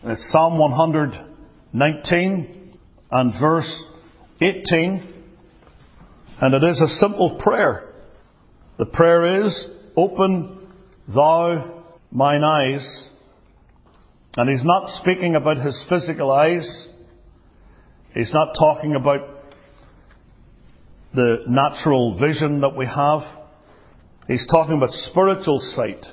It's Psalm 119 and verse 18. And it is a simple prayer. The prayer is, "Open thou mine eyes." And he's not speaking about his physical eyes. He's not talking about the natural vision that we have. He's talking about spiritual sight.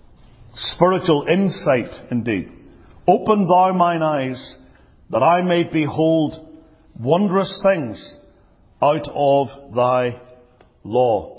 Spiritual insight, indeed. "Open thou mine eyes, that I may behold wondrous things out of thy law."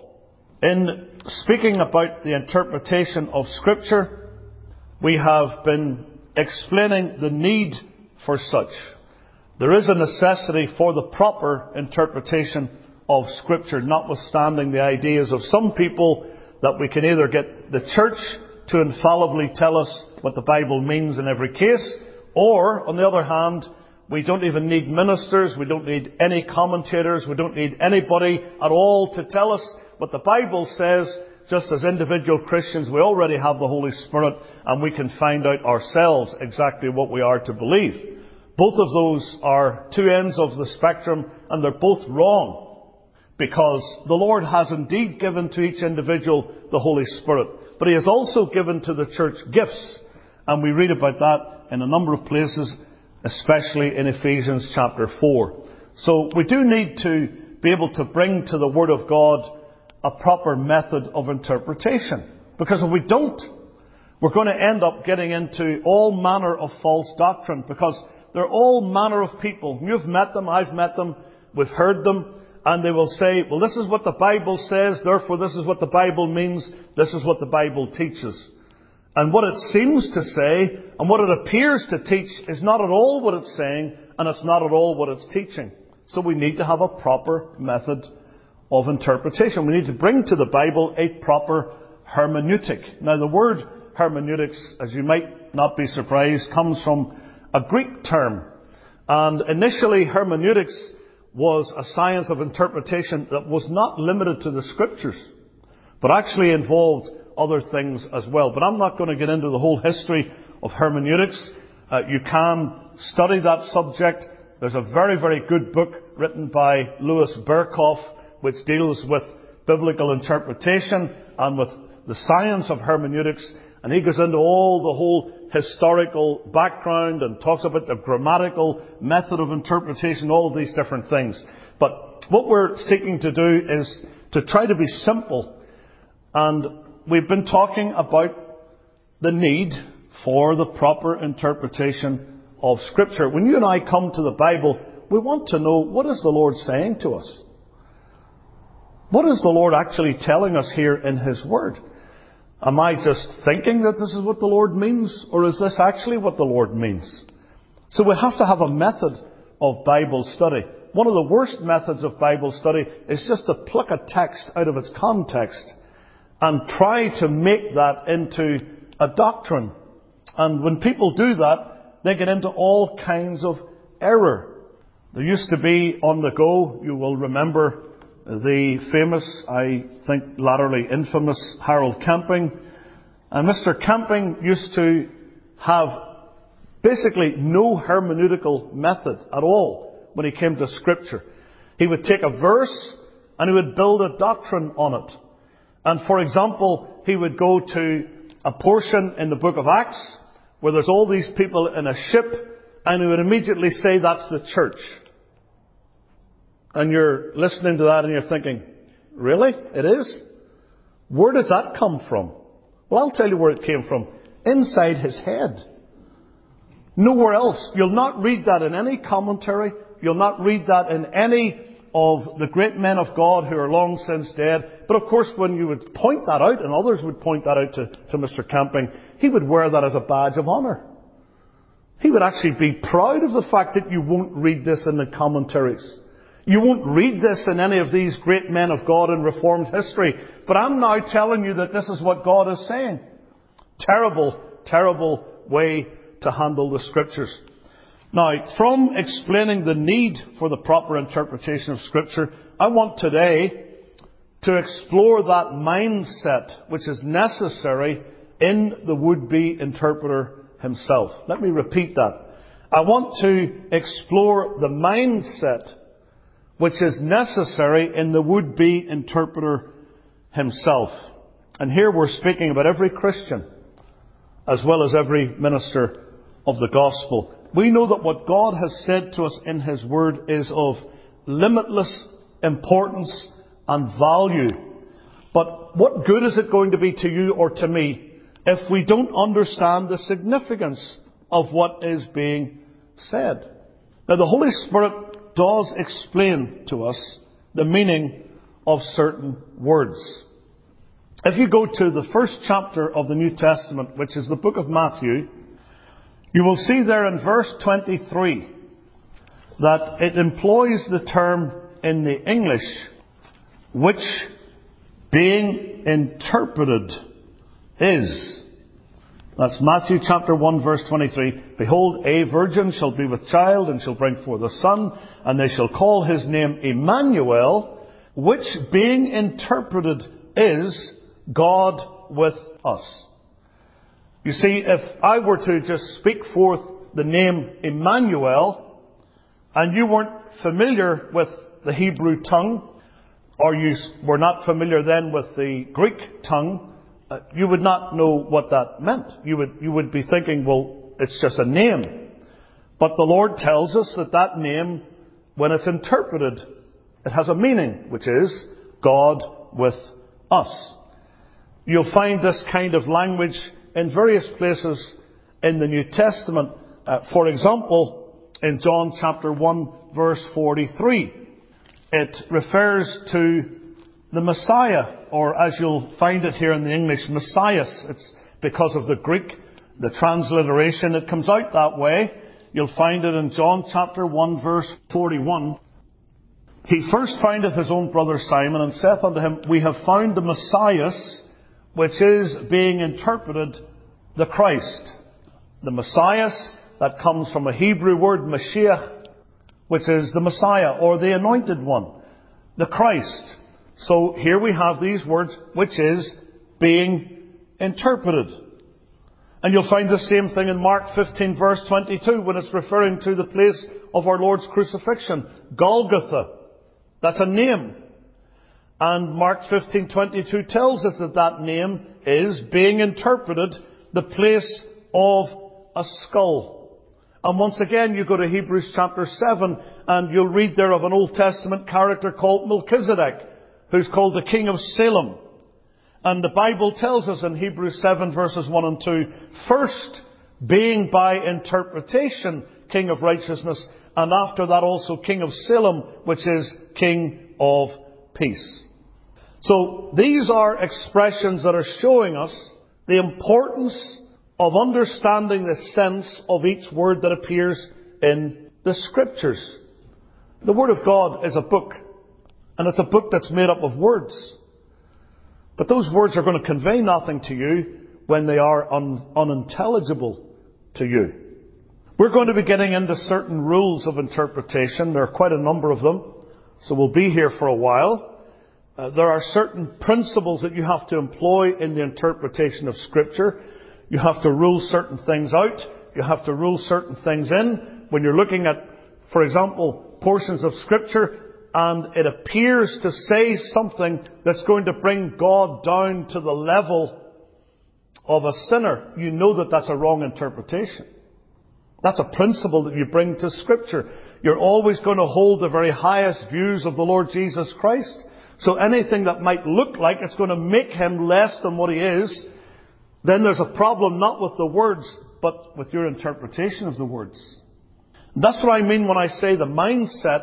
In speaking about the interpretation of Scripture, we have been explaining the need for such. There is a necessity for the proper interpretation of Scripture, notwithstanding the ideas of some people that we can either get the church to infallibly tell us what the Bible means in every case, or, on the other hand, we don't even need ministers, we don't need any commentators, we don't need anybody at all to tell us what the Bible says. Just as individual Christians, we already have the Holy Spirit, and we can find out ourselves exactly what we are to believe. Both of those are two ends of the spectrum, and they're both wrong, because the Lord has indeed given to each individual the Holy Spirit, but He has also given to the church gifts, and we read about that in a number of places, especially in Ephesians chapter 4. So we do need to be able to bring to the Word of God a proper method of interpretation. Because if we don't, we're going to end up getting into all manner of false doctrine, because they're all manner of people. You've met them, I've met them, we've heard them, and they will say, well, this is what the Bible says, therefore this is what the Bible means, this is what the Bible teaches. And what it seems to say, and what it appears to teach, is not at all what it's saying, and it's not at all what it's teaching. So we need to have a proper method of interpretation. We need to bring to the Bible a proper hermeneutic. Now, the word hermeneutics, as you might not be surprised, comes from a Greek term. And initially, hermeneutics was a science of interpretation that was not limited to the Scriptures, but actually involved other things as well. But I'm not going to get into the whole history of hermeneutics. You can study that subject. There's a very, very good book written by Louis Berkhoff, which deals with biblical interpretation and with the science of hermeneutics. And he goes into all the whole historical background and talks about the grammatical method of interpretation, all of these different things. But what we're seeking to do is to try to be simple. And we've been talking about the need for the proper interpretation of Scripture. When you and I come to the Bible, we want to know, what is the Lord saying to us? What is the Lord actually telling us here in His Word? Am I just thinking that this is what the Lord means, or is this actually what the Lord means? So we have to have a method of Bible study. One of the worst methods of Bible study is just to pluck a text out of its context and try to make that into a doctrine. And when people do that, they get into all kinds of error. There used to be on the go, you will remember, the famous, I think latterly infamous, Harold Camping. And Mr. Camping used to have basically no hermeneutical method at all when he came to Scripture. He would take a verse and he would build a doctrine on it. And for example, he would go to a portion in the book of Acts where there's all these people in a ship, and he would immediately say that's the church. And you're listening to that and you're thinking, really? It is? Where does that come from? Well, I'll tell you where it came from. Inside his head. Nowhere else. You'll not read that in any commentary. You'll not read that in any of the great men of God who are long since dead. But of course, when you would point that out, and others would point that out to Mr. Camping, he would wear that as a badge of honour. He would actually be proud of the fact that you won't read this in the commentaries. You won't read this in any of these great men of God in Reformed history. But I'm now telling you that this is what God is saying. Terrible, terrible way to handle the Scriptures. Now, from explaining the need for the proper interpretation of Scripture, I want today to explore that mindset which is necessary in the would-be interpreter himself. Let me repeat that. I want to explore the mindset which is necessary in the would-be interpreter himself. And here we're speaking about every Christian as well as every minister of the gospel. We know that what God has said to us in His Word is of limitless importance and value. But what good is it going to be to you or to me if we don't understand the significance of what is being said? Now, the Holy Spirit does explain to us the meaning of certain words. If you go to the first chapter of the New Testament, which is the book of Matthew, you will see there in verse 23 that it employs the term in the English, which being interpreted is. That's Matthew chapter 1 verse 23. Behold, a virgin shall be with child and shall bring forth a son, and they shall call his name Emmanuel, which being interpreted is God with us. You see, if I were to just speak forth the name Emmanuel, and you weren't familiar with the Hebrew tongue, or you were not familiar then with the Greek tongue, you would not know what that meant. You would be thinking, well, it's just a name. But the Lord tells us that that name, when it's interpreted, it has a meaning, which is God with us. You'll find this kind of language in various places in the New Testament. For example, in John chapter 1 verse 43, it refers to the Messiah, or as you'll find it here in the English, Messias. It's because of the Greek, the transliteration, it comes out that way. You'll find it in John chapter 1 verse 41. He first findeth his own brother Simon, and saith unto him, We have found the Messias, which is being interpreted the Christ. The Messias, that comes from a Hebrew word, Mashiach, which is the Messiah, or the Anointed One, the Christ. So here we have these words, which is being interpreted. And you'll find the same thing in Mark 15 verse 22, when it's referring to the place of our Lord's crucifixion, Golgotha. That's a name. And Mark 15:22 tells us that that name is being interpreted the place of a skull. And once again, you go to Hebrews chapter 7, and you'll read there of an Old Testament character called Melchizedek, who's called the King of Salem. And the Bible tells us in Hebrews 7 verses 1 and 2, first being by interpretation King of righteousness, and after that also King of Salem, which is King of peace. So these are expressions that are showing us the importance of understanding the sense of each word that appears in the Scriptures. The Word of God is a book, and it's a book that's made up of words. But those words are going to convey nothing to you when they are unintelligible to you. We're going to be getting into certain rules of interpretation. There are quite a number of them, so we'll be here for a while. There are certain principles that you have to employ in the interpretation of Scripture. You have to rule certain things out. You have to rule certain things in. When you're looking at, for example, portions of Scripture, and it appears to say something that's going to bring God down to the level of a sinner, you know that that's a wrong interpretation. That's a principle that you bring to Scripture. You're always going to hold the very highest views of the Lord Jesus Christ. So anything that might look like it's going to make Him less than what He is, then there's a problem not with the words, but with your interpretation of the words. And that's what I mean when I say the mindset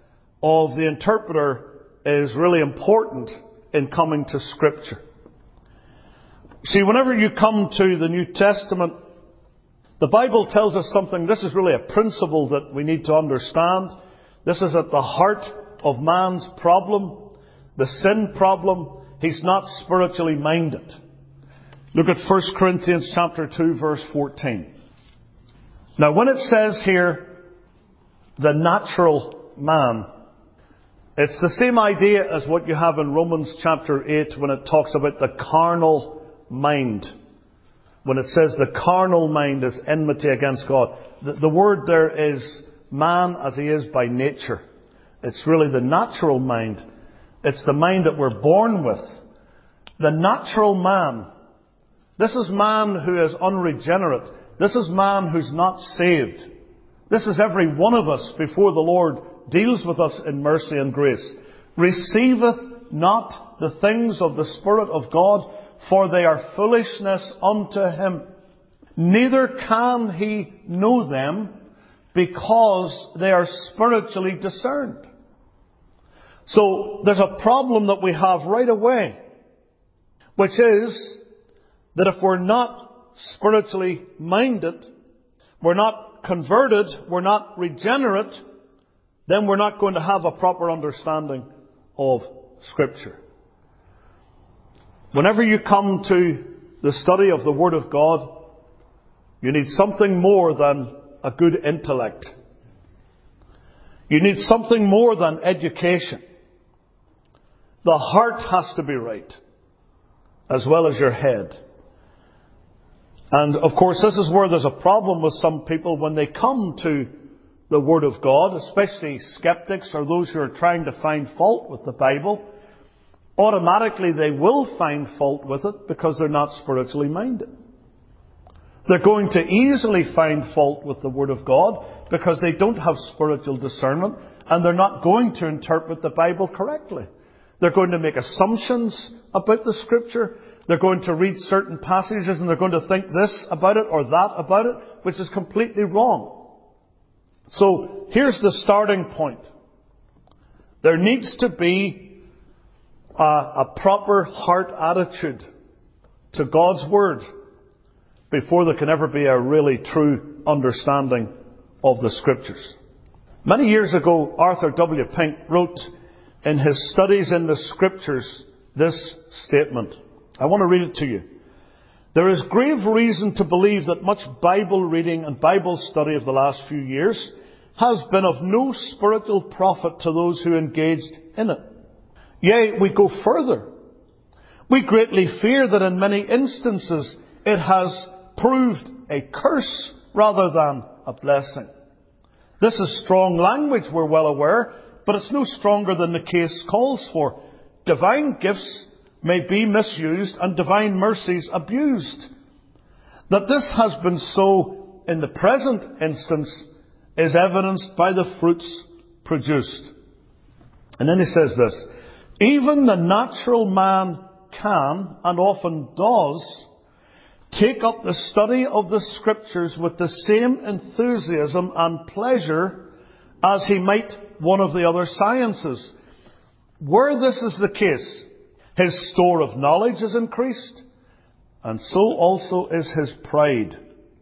of the interpreter is really important in coming to Scripture. See, whenever you come to the New Testament, the Bible tells us something. This is really a principle that we need to understand. This is at the heart of man's problem, the sin problem. He's not spiritually minded. Look at 1 Corinthians chapter 2 verse 14. Now when it says here, the natural man, it's the same idea as what you have in Romans chapter 8 when it talks about the carnal mind. when it says the carnal mind is enmity against God. The word there is man as he is by nature. It's really the natural mind. It's the mind that we're born with. The natural man. This is man who is unregenerate. This is man who's not saved. This is every one of us before the Lord deals with us in mercy and grace. Receiveth not the things of the Spirit of God, for they are foolishness unto him. Neither can he know them, because they are spiritually discerned. So there's a problem that we have right away, which is that if we're not spiritually minded, we're not converted, we're not regenerate, then we're not going to have a proper understanding of Scripture. Whenever you come to the study of the Word of God, you need something more than a good intellect. You need something more than education. The heart has to be right, as well as your head. And of course, this is where there's a problem with some people when they come to the Word of God, especially skeptics or those who are trying to find fault with the Bible. Automatically they will find fault with it because they're not spiritually minded. They're going to easily find fault with the Word of God because they don't have spiritual discernment, and they're not going to interpret the Bible correctly. They're going to make assumptions about the Scripture. They're going to read certain passages and they're going to think this about it or that about it, which is completely wrong. So here's the starting point. There needs to be a proper heart attitude to God's Word before there can ever be a really true understanding of the Scriptures. Many years ago, Arthur W. Pink wrote in his Studies in the Scriptures this statement. I want to read it to you. There is grave reason to believe that much Bible reading and Bible study of the last few years has been of no spiritual profit to those who engaged in it. Yea, we go further. We greatly fear that in many instances it has proved a curse rather than a blessing. This is strong language, we're well aware, but it's no stronger than the case calls for. Divine gifts may be misused and divine mercies abused. That this has been so in the present instance is evidenced by the fruits produced. And then he says this, even the natural man can, and often does, take up the study of the Scriptures with the same enthusiasm and pleasure as he might one of the other sciences. Where this is the case, his store of knowledge is increased, and so also is his pride.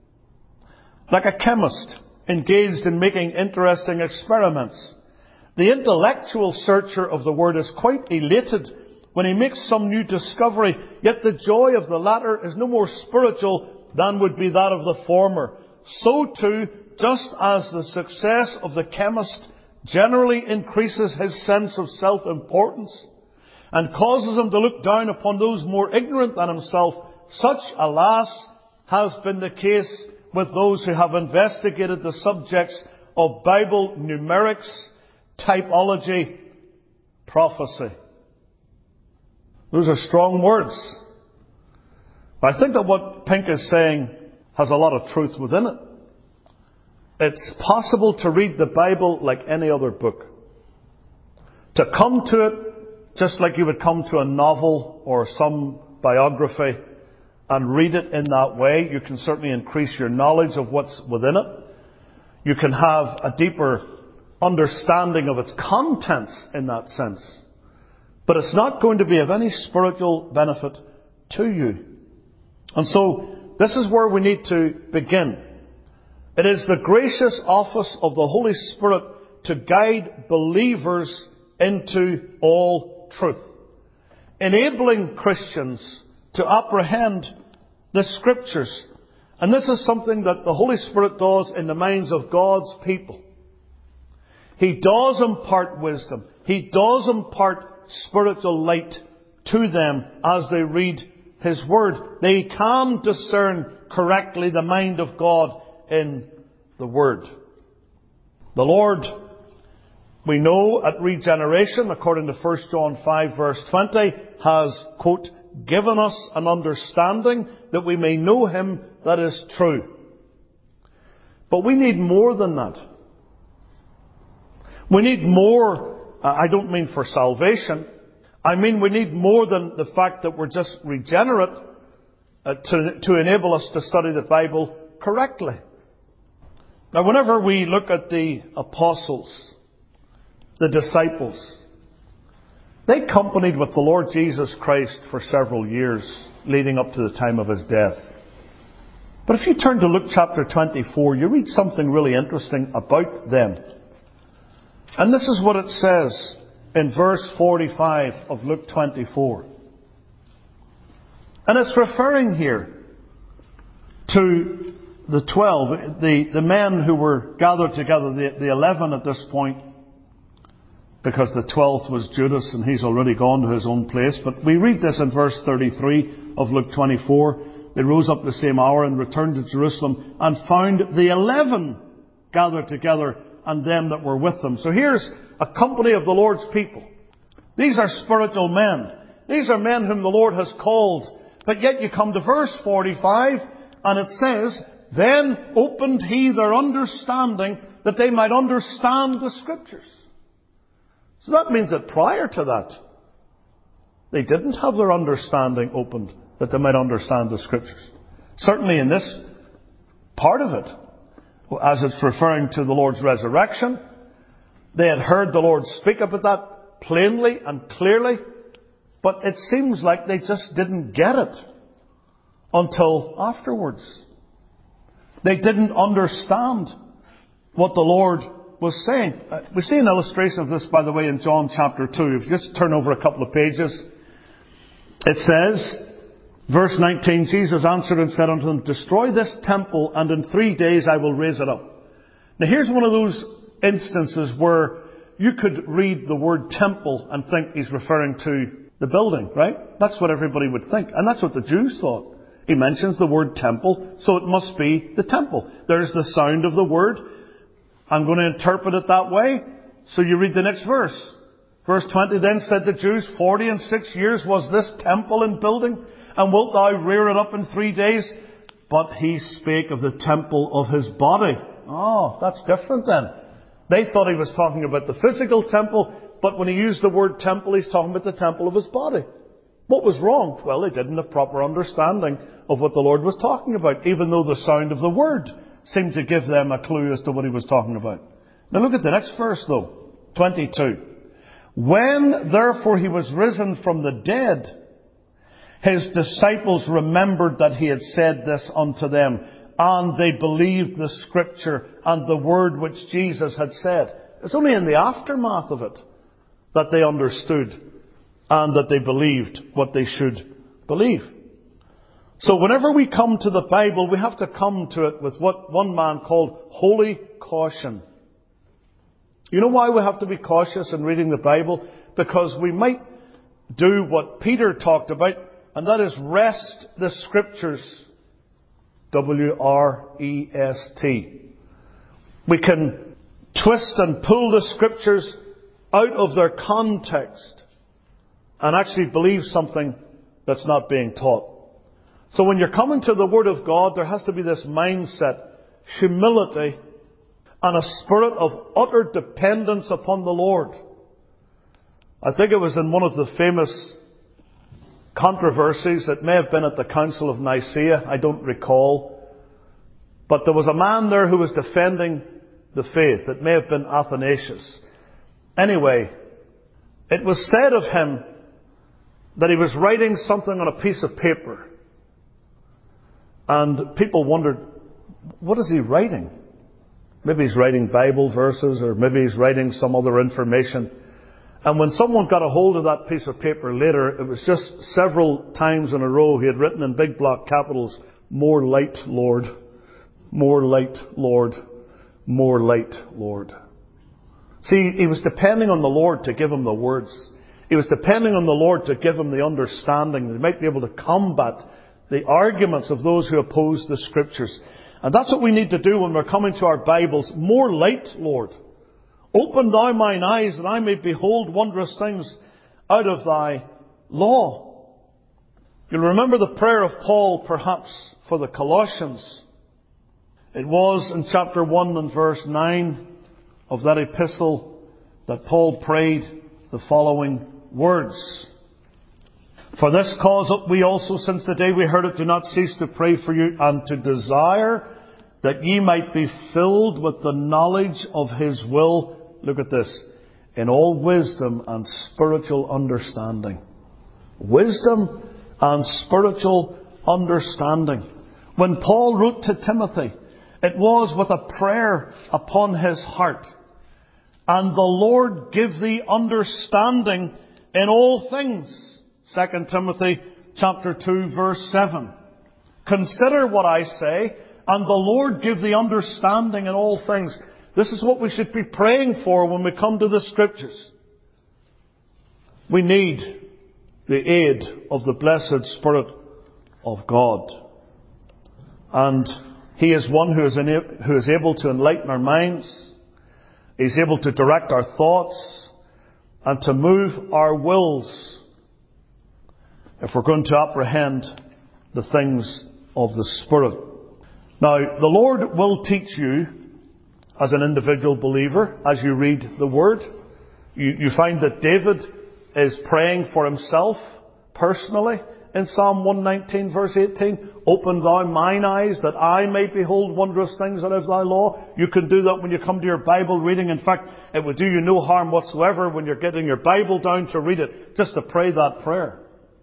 Like a chemist engaged in making interesting experiments, the intellectual searcher of the Word is quite elated when he makes some new discovery, yet the joy of the latter is no more spiritual than would be that of the former. So too, just as the success of the chemist generally increases his sense of self-importance and causes him to look down upon those more ignorant than himself, such, alas, has been the case with those who have investigated the subjects of Bible numerics, typology, prophecy. Those are strong words. But I think that what Pink is saying has a lot of truth within it. It's possible to read the Bible like any other book. To come to it just like you would come to a novel or some biography and read it in that way. You can certainly increase your knowledge of what's within it. You can have a deeper understanding of its contents in that sense. But it's not going to be of any spiritual benefit to you. And so, this is where we need to begin. It is the gracious office of the Holy Spirit to guide believers into all truth, enabling Christians to apprehend the Scriptures. And this is something that the Holy Spirit does in the minds of God's people. He does impart wisdom. He does impart spiritual light to them as they read His Word. They can discern correctly the mind of God in the Word. The Lord, we know at regeneration, according to 1 John 5 verse 20, has, quote, given us an understanding that we may know Him that is true. But we need more than that. We need more, I don't mean for salvation. I mean we need more than the fact that we're just regenerate to enable us to study the Bible correctly. Now, whenever we look at the apostles, the disciples, they companied with the Lord Jesus Christ for several years leading up to the time of His death. But if you turn to Luke chapter 24, you read something really interesting about them. And this is what it says in verse 45 of Luke 24. And it's referring here to the 12, the men who were gathered together, the 11 at this point, because the 12th was Judas and he's already gone to his own place. But we read this in verse 33 of Luke 24. They rose up the same hour and returned to Jerusalem and found the 11 gathered together and them that were with them. So here's a company of the Lord's people. These are spiritual men. These are men whom the Lord has called. But yet you come to verse 45 and it says, then opened He their understanding that they might understand the Scriptures. So that means that prior to that, they didn't have their understanding opened that they might understand the Scriptures. Certainly in this part of it, as it's referring to the Lord's resurrection, they had heard the Lord speak about that plainly and clearly, but it seems like they just didn't get it until afterwards. They didn't understand what the Lord was saying. We see an illustration of this, by the way, in John chapter 2. If you just turn over a couple of pages, it says, verse 19, Jesus answered and said unto them, destroy this temple, and in 3 days I will raise it up. Now here's one of those instances where you could read the word temple and think He's referring to the building, right? That's what everybody would think. And that's what the Jews thought. He mentions the word temple, so it must be the temple. There's the sound of the word. I'm going to interpret it that way. So you read the next verse. Verse 20, then said the Jews, 46 years was this temple in building, and wilt thou rear it up in 3 days? But He spake of the temple of His body. Oh, that's different then. They thought He was talking about the physical temple, but when He used the word temple, He's talking about the temple of His body. What was wrong? Well, they didn't have proper understanding of what the Lord was talking about, even though the sound of the word seemed to give them a clue as to what He was talking about. Now look at the next verse though, 22. When therefore He was risen from the dead, His disciples remembered that He had said this unto them, and they believed the Scripture and the word which Jesus had said. It's only in the aftermath of it that they understood and that they believed what they should believe. So whenever we come to the Bible, we have to come to it with what one man called holy caution. You know why we have to be cautious in reading the Bible? Because we might do what Peter talked about, and that is wrest the Scriptures. W-R-E-S-T. We can twist and pull the Scriptures out of their context and actually believe something that's not being taught. So when you're coming to the Word of God, there has to be this mindset, humility, and a spirit of utter dependence upon the Lord. I think it was in one of the famous controversies, it may have been at the Council of Nicaea, I don't recall, but there was a man there who was defending the faith. It may have been Athanasius. Anyway, it was said of him that he was writing something on a piece of paper. And people wondered, what is he writing? Maybe he's writing Bible verses, or maybe he's writing some other information. And when someone got a hold of that piece of paper later, it was just several times in a row he had written in big block capitals, more light, Lord. More light, Lord. More light, Lord. See, he was depending on the Lord to give him the words. He was depending on the Lord to give him the understanding that he might be able to combat the arguments of those who oppose the Scriptures. And that's what we need to do when we're coming to our Bibles. More light, Lord. Open thou mine eyes that I may behold wondrous things out of thy law. You'll remember the prayer of Paul, perhaps, for the Colossians. It was in chapter 1 and verse 9 of that epistle that Paul prayed the following words. For this cause we also, since the day we heard it, do not cease to pray for you and to desire that ye might be filled with the knowledge of his will. Look at this. In all wisdom and spiritual understanding. Wisdom and spiritual understanding. When Paul wrote to Timothy, it was with a prayer upon his heart. And the Lord give thee understanding in all things. 2 Timothy chapter 2 verse 7. Consider what I say, and the Lord give thee understanding in all things. This is what we should be praying for when we come to the Scriptures. We need the aid of the blessed Spirit of God. And He is one who is able to enlighten our minds. He's able to direct our thoughts and to move our wills if we're going to apprehend the things of the Spirit. Now, the Lord will teach you as an individual believer as you read the Word. You find that David is praying for himself personally in Psalm 119 verse 18. Open thou mine eyes that I may behold wondrous things out of thy law. You can do that when you come to your Bible reading. In fact, it would do you no harm whatsoever when you're getting your Bible down to read it, just to pray that prayer.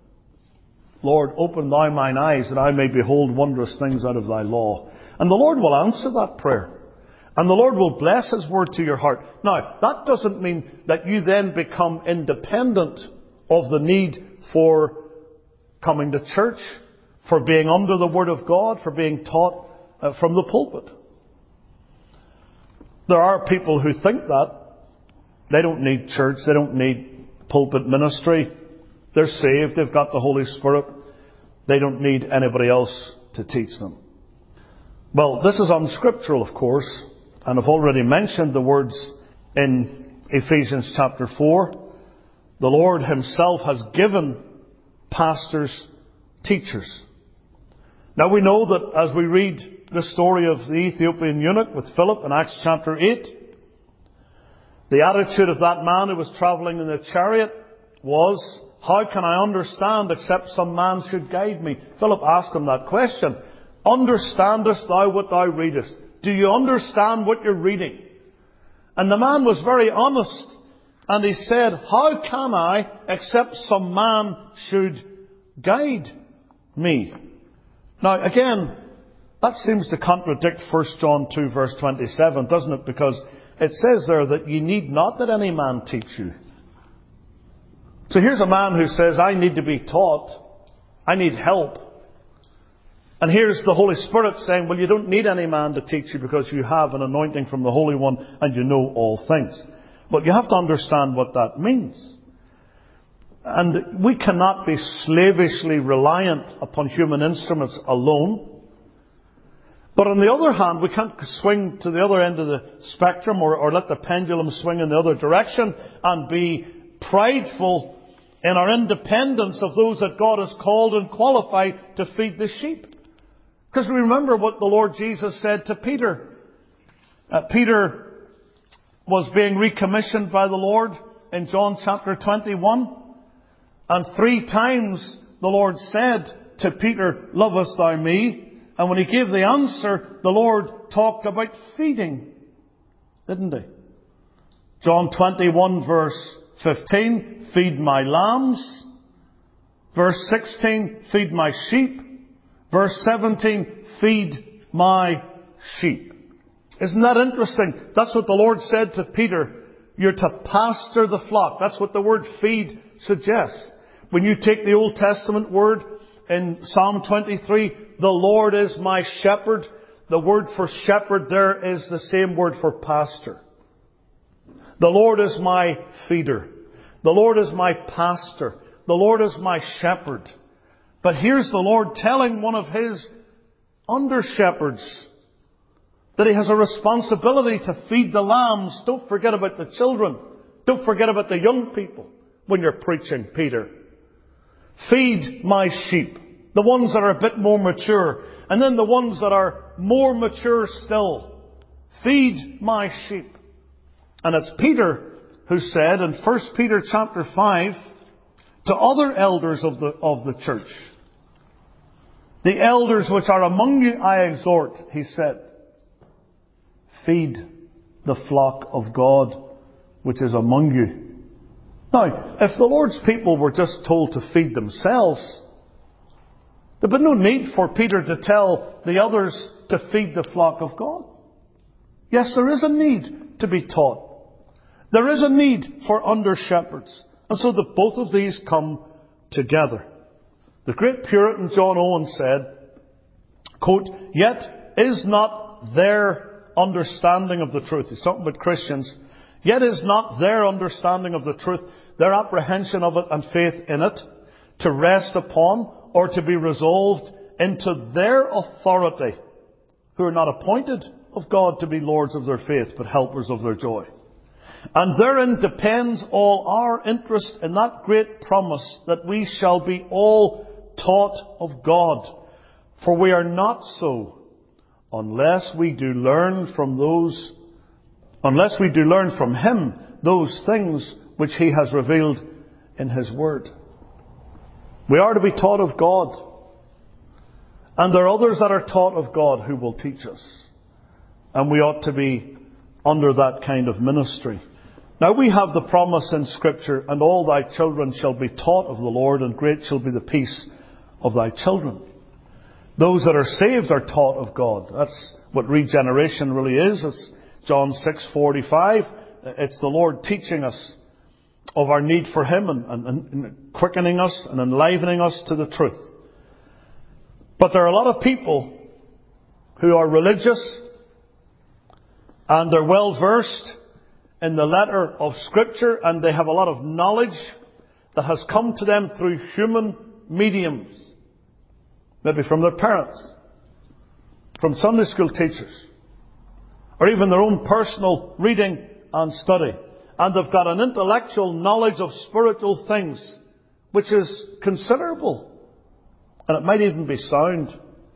Lord, open thou mine eyes that I may behold wondrous things out of thy law. And the Lord will answer that prayer. And the Lord will bless His word to your heart. Now, that doesn't mean that you then become independent of the need for coming to church, for being under the Word of God, for being taught from the pulpit. There are people who think that. They don't need church, they don't need pulpit ministry. They're saved, they've got the Holy Spirit. They don't need anybody else to teach them. Well, this is unscriptural, of course, and I've already mentioned the words in Ephesians chapter 4. The Lord Himself has given pastors teachers. Now we know that as we read the story of the Ethiopian eunuch with Philip in Acts chapter 8, the attitude of that man who was travelling in the chariot was, how can I understand except some man should guide me? Philip asked him that question. Understandest thou what thou readest? Do you understand what you're reading? And the man was very honest. And he said, how can I except some man should guide me? Now again, that seems to contradict 1 John 2 verse 27, doesn't it? Because it says there that ye need not that any man teach you. So here's a man who says, I need to be taught. I need help. And here's the Holy Spirit saying, well, you don't need any man to teach you because you have an anointing from the Holy One and you know all things. But you have to understand what that means. And we cannot be slavishly reliant upon human instruments alone. But on the other hand, we can't swing to the other end of the spectrum or let the pendulum swing in the other direction and be prideful in our independence of those that God has called and qualified to feed the sheep. Because remember what the Lord Jesus said to Peter. Peter was being recommissioned by the Lord in John chapter 21. And 3 times the Lord said to Peter, lovest thou me? And when he gave the answer, the Lord talked about feeding. Didn't he? John 21 verse 15, feed my lambs. Verse 16, feed my sheep. Verse 17, feed my sheep. Isn't that interesting? That's what the Lord said to Peter. You're to pastor the flock. That's what the word feed suggests. When you take the Old Testament word in Psalm 23, the Lord is my shepherd. The word for shepherd there is the same word for pastor. The Lord is my feeder. The Lord is my pastor. The Lord is my shepherd. But here's the Lord telling one of His under-shepherds that he has a responsibility to feed the lambs. Don't forget about the children. Don't forget about the young people when you're preaching, Peter. Feed my sheep, the ones that are a bit more mature, and then the ones that are more mature still. Feed my sheep. And it's Peter who said in 1 Peter chapter 5 to other elders of the church, the elders which are among you I exhort, he said, feed the flock of God which is among you. Now, if the Lord's people were just told to feed themselves, there'd be no need for Peter to tell the others to feed the flock of God. Yes, there is a need to be taught. There is a need for under-shepherds. And so both of these come together. The great Puritan John Owen said, quote, "Yet is not their understanding of the truth," he's talking about Christians, "yet is not their understanding of the truth, their apprehension of it and faith in it, to rest upon or to be resolved into their authority, who are not appointed of God to be lords of their faith, but helpers of their joy. And therein depends all our interest in that great promise that we shall be all taught of God. For we are not so unless we do learn from Him those things which He has revealed in His Word." We are to be taught of God. And there are others that are taught of God who will teach us. And we ought to be under that kind of ministry. Now we have the promise in Scripture, "And all thy children shall be taught of the Lord, and great shall be the peace of thy children." Those that are saved are taught of God. That's what regeneration really is. It's John 6:45. It's the Lord teaching us of our need for Him and quickening us and enlivening us to the truth. But there are a lot of people who are religious and they're well versed in the letter of Scripture, and they have a lot of knowledge that has come to them through human mediums. Maybe from their parents, from Sunday school teachers, or even their own personal reading and study. And they've got an intellectual knowledge of spiritual things which is considerable. And it might even be sound.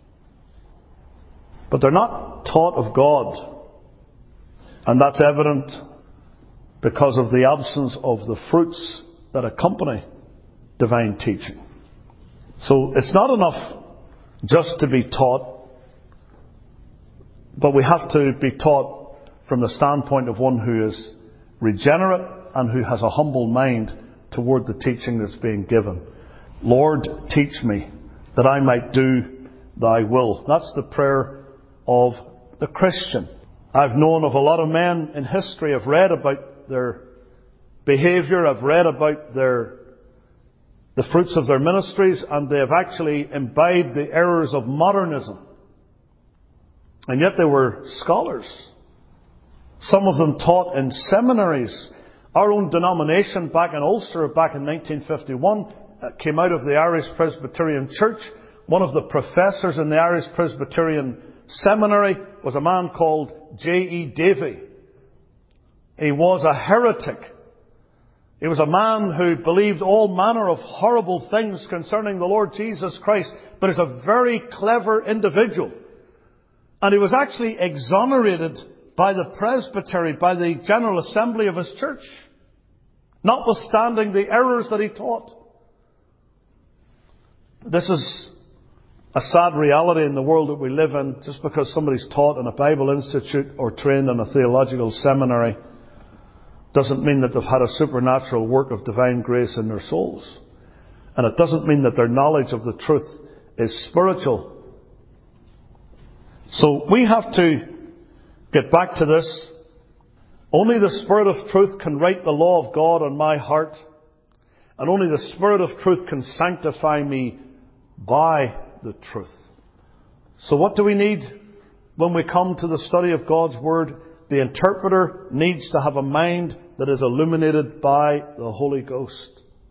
But they're not taught of God. And that's evident because of the absence of the fruits that accompany divine teaching. So it's not enough just to be taught, but we have to be taught from the standpoint of one who is regenerate and who has a humble mind toward the teaching that's being given. "Lord, teach me that I might do thy will." That's the prayer of the Christian. I've known of a lot of men in history. I've read about their behaviour. I've read about the fruits of their ministries, and they have actually imbibed the errors of modernism. And yet they were scholars. Some of them taught in seminaries. Our own denomination back in Ulster, back in 1951, came out of the Irish Presbyterian Church. One of the professors in the Irish Presbyterian Seminary was a man called J.E. Davy. He was a heretic. He was a man who believed all manner of horrible things concerning the Lord Jesus Christ, but is a very clever individual. And he was actually exonerated by the presbytery, by the General Assembly of his church, notwithstanding the errors that he taught. This is a sad reality in the world that we live in. Just because somebody's taught in a Bible institute or trained in a theological seminary doesn't mean that they've had a supernatural work of divine grace in their souls. And it doesn't mean that their knowledge of the truth is spiritual. So we have to get back to this. Only the Spirit of truth can write the law of God on my heart. And only the Spirit of truth can sanctify me by the truth. So what do we need when we come to the study of God's Word? The interpreter needs to have a mind that is illuminated by the Holy Ghost.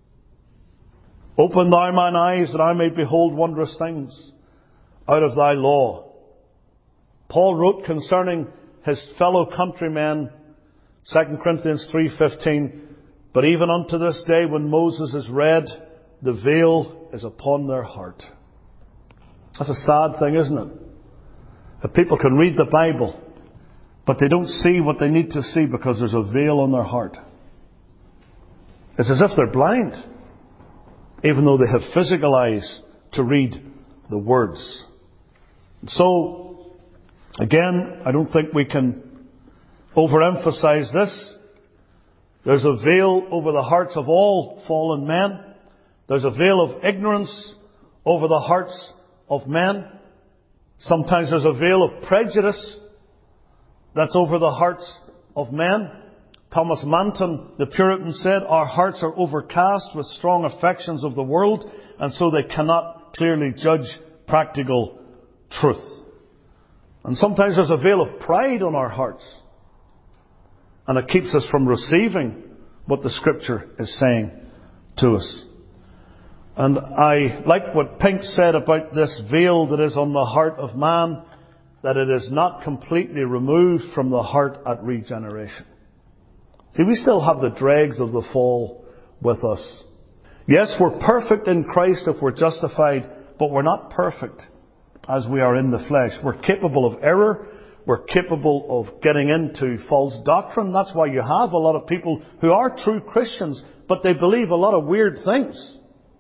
Open thou mine eyes that I may behold wondrous things out of thy law. Paul wrote concerning his fellow countrymen, 2 Corinthians 3:15, but even unto this day when Moses is read, the veil is upon their heart. That's a sad thing, isn't it? That people can read the Bible, but they don't see what they need to see because there's a veil on their heart. It's as if they're blind, even though they have physical eyes to read the words. So, again, I don't think we can overemphasize this. There's a veil over the hearts of all fallen men. There's a veil of ignorance over the hearts of men. Sometimes there's a veil of prejudice that's over the hearts of men. Thomas Manton, the Puritan, said, our hearts are overcast with strong affections of the world, and so they cannot clearly judge practical truth. And sometimes there's a veil of pride on our hearts, and it keeps us from receiving what the Scripture is saying to us. And I like what Pink said about this veil that is on the heart of man, that it is not completely removed from the heart at regeneration. See, we still have the dregs of the fall with us. Yes, we're perfect in Christ if we're justified, but we're not perfect as we are in the flesh. We're capable of error. We're capable of getting into false doctrine. That's why you have a lot of people who are true Christians, but they believe a lot of weird things.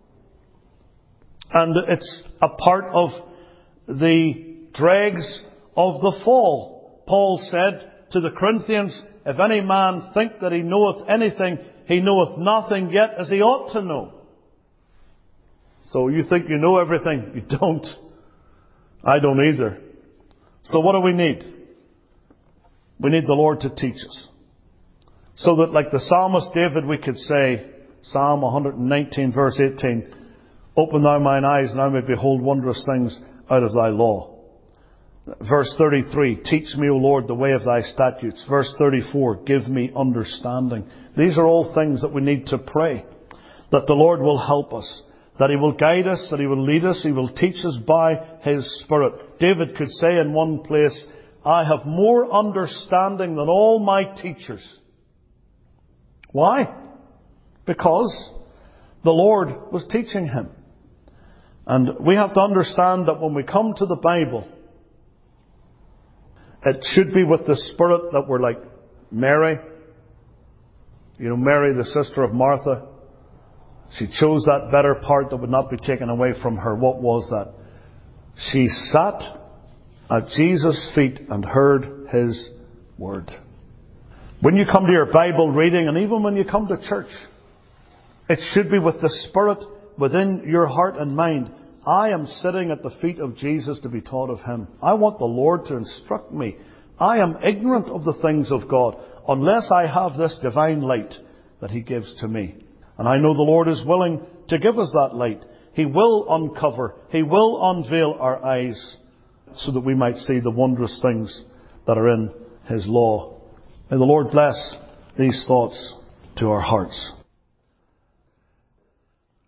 And it's a part of the dregs of the fall. Paul said to the Corinthians, if any man think that he knoweth anything, he knoweth nothing yet as he ought to know. So you think you know everything? You don't. I don't either. So what do we need? We need the Lord to teach us. So that like the psalmist David, we could say, Psalm 119 verse 18, open thou mine eyes and I may behold wondrous things out of thy law. Verse 33, teach me, O Lord, the way of thy statutes. Verse 34, give me understanding. These are all things that we need to pray, that the Lord will help us, that He will guide us, that He will lead us, He will teach us by His Spirit. David could say in one place, I have more understanding than all my teachers. Why? Because the Lord was teaching him. And we have to understand that when we come to the Bible, it should be with the Spirit that we're like Mary. You know, Mary, the sister of Martha. She chose that better part that would not be taken away from her. What was that? She sat at Jesus' feet and heard His Word. When you come to your Bible reading, and even when you come to church, it should be with the Spirit within your heart and mind. I am sitting at the feet of Jesus to be taught of Him. I want the Lord to instruct me. I am ignorant of the things of God unless I have this divine light that He gives to me. And I know the Lord is willing to give us that light. He will uncover, He will unveil our eyes so that we might see the wondrous things that are in His law. May the Lord bless these thoughts to our hearts.